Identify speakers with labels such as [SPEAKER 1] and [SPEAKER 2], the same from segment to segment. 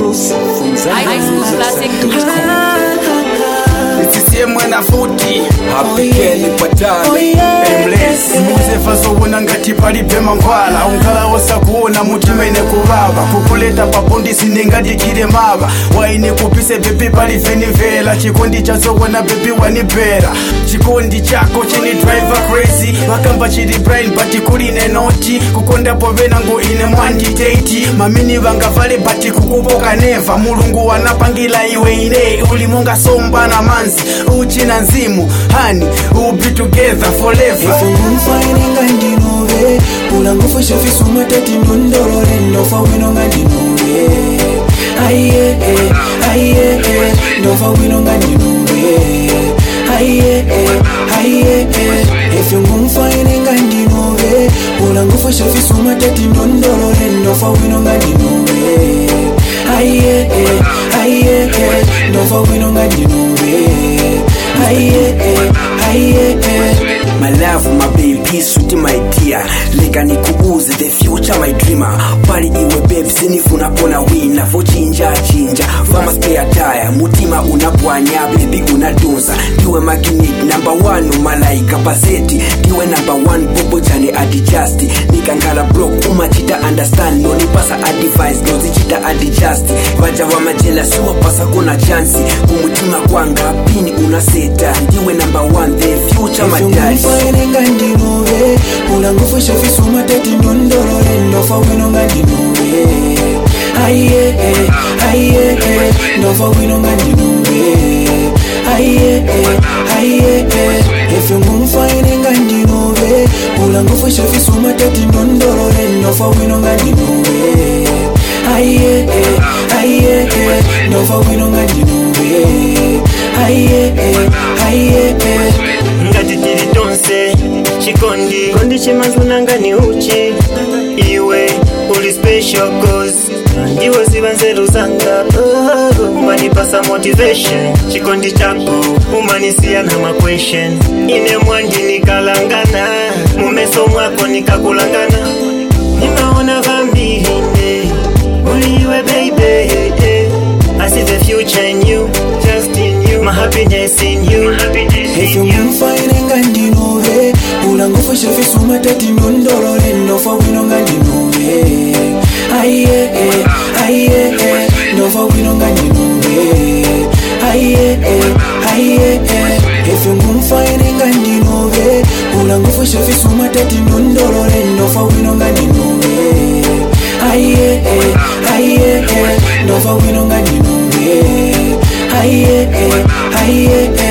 [SPEAKER 1] exclusive from
[SPEAKER 2] ZambianMusicSite.com.
[SPEAKER 3] Mwena futi
[SPEAKER 1] Apikeni patane
[SPEAKER 3] Aimless Muze faso ngati pali pema mvala Unkala osa kuona mutima ine kubaba Kukuleta papundi sindingati kile maba Waine kupise bebi pali venivela Chikondi chazo wana bebi wanipera Chikondi chako chini driver crazy Wakamba chiri brain bati kuline noti Kukonda povena ngo ine mwanditati Mamini vanga vale bati kukuboka neva Mulungu wanapangila iwe ine Ulimonga somba na manzi Uchina nzimu, honey, we'll be together forever.
[SPEAKER 1] If I'm finding and you know it, Pulang for Shafi Suma Tati Nundoro and no for winning and you know it. Aye, no for winning and you know it. Aye, if you're finding and you know it, Pulang for Shafi Suma Tati Nundoro and no for winning and you know it. Aye, no for winning and you know it.
[SPEAKER 4] My love, my baby, sweet my dear. Lega nikuuze, the future my dreamer. Pali iwe babe, sinifuna pona wina. Vo chinja, vama spare tire. Mutima unapwanya, baby unatunza. Diwe magnet, number one, umalaika paseti. Diwe number one, popo jane adijust. Nikangala block, umachita understand. No nipasa advice, no zichita adjust. Vaja wama jela, siwa pasa kuna chansi. Kumutima kwanga, pini unaseta. Diwe number one, the future my daddy.
[SPEAKER 1] Finding and you know it. Pulang for Shafi Suma Tati Nundoro and no for winning and you know it. Aye, no for winning and you know it. Aye, if you're finding and you know it. Pulang for Shafi Suma Tati Nundoro and no for winning and you know it. Aye, no for winning and you know it. Aye.
[SPEAKER 5] Ngati tiri tonse chikondi chimazuna ngani uchi iwe uli special cause iwe ziva nzeru zanga umanipasa motivation chikondi chako umanisia na ma question ine mwanji nikalangana mumeso mwako nikakulangana nimaona vambirine uli iwe baby I see the future in you, just in you, my happiness in you.
[SPEAKER 1] If you're finding and you know it, Pulang for Shafi Suma Tati Nundoro and no for winning and you know it. Aye, no for winning and you know it. Aye, if you're finding and you know it, Pulang for Shafi Suma Tati Nundoro and no for winning and you know it. Aye, no for winning and you know it. Aye.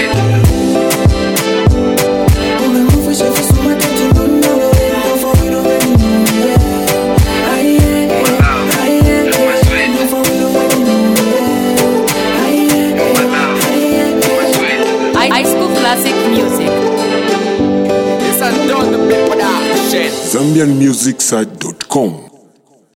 [SPEAKER 2] Classic music.
[SPEAKER 3] Listen down the bit with that shit.
[SPEAKER 6] ZambianMusicSite.com